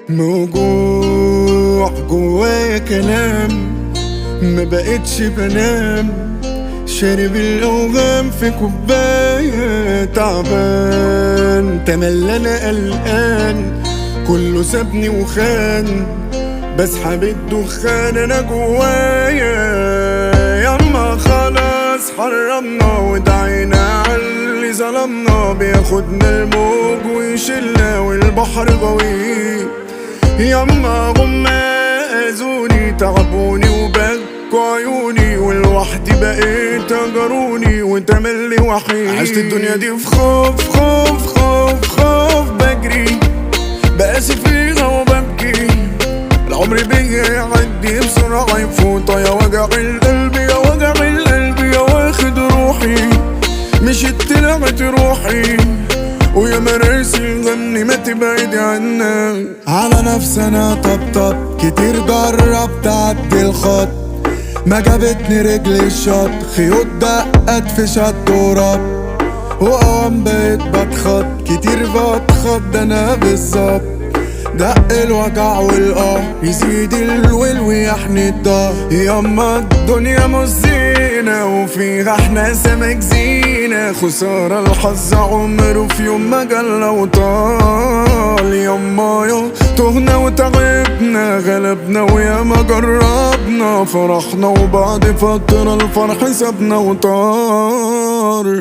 موجوع جوايا كلام، ما بقتش بنام، شارب الأوغام في كوباية، تعبان تملى أنا قلقان، كله سابني وخان، بسحب الدخان أنا جوايا. ياما خلاص حرمنا ودعينا عاللي ظلمنا، بياخدنا الموج ويشيلنا والبحر غويط. ياما هما أذوني تعبوني وبكوا عيوني، ولوحدي بقيت أجروني وتملي وحيد. عشت الدنيا دي في خوف خوف خوف خوف، بجري بقاسي فيها وببكي، العمر بيا يعدي بسرعة يفوت. يا وجع القلب يا وجع القلب يا واخد روحي، مشيت طلعت روحي، ويا مراسي الغني ما تبعد عنا. على نفسي انا طبطب كتير، جربت اعدي الخط، ما جابتني رجلي الشط، خيوط دقت في شط ورب، وقوام بقيت بتخط كتير، بتخض انا بالظبط. دق الوجع والقهر يزيد الول ويحني الضهر. ياما الدنيا مش زينة وفيها احنا سمك زينة، خسارة الحظ عمره في يوم ما جل وطال. ياما يا تهنا وتعبنا غلبنا وياما جربنا، فرحنا وبعد فترة الفرح سابنا وطار.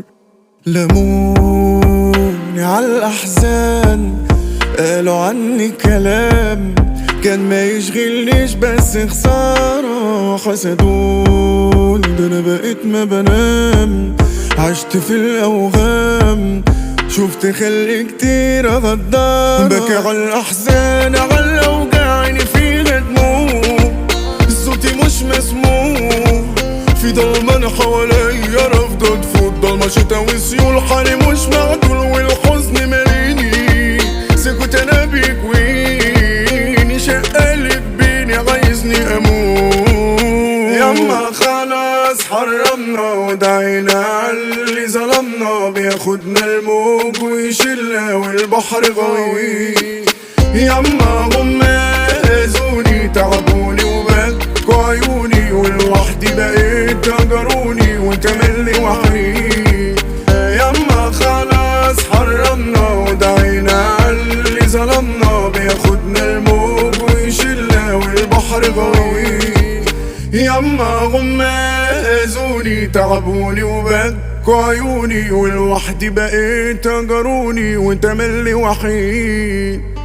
لموني عالأحزان قالوا عني كلام كان ما يشغلنيش، بس خسارة حسدوني، ده انا بقيت ما بنام، عشت في الأوهام، شفت خلق كتير غدار. بكي عالأحزان عالأوجاع عيني فيها دموع، صوتي مش مسموع، في ضلمة انا حواليا رافضة تفوت، ضلمة شتا وسيول، حالي مش معدول والحزن ماليني، سكوت انا بيكويني، شقلب بيني عايزني اموت. ياما خلاص حرمنا ودعينا عاللي ظلمنا، بياخدنا الموج ويشيلنا والبحر غوي. ياما هما اذوني تعبوني وبكوا عيوني، ولوحدي بقيت اجروني وتملي وحيد. ياما خلاص حرمنا ودعينا عاللي ظلمنا، بياخدنا الموج ويشيلنا والبحر غوي. ياما هما اذوني تعبوني وبكوا عيوني، ولوحدي بقيت اجروني وتملي وحيد.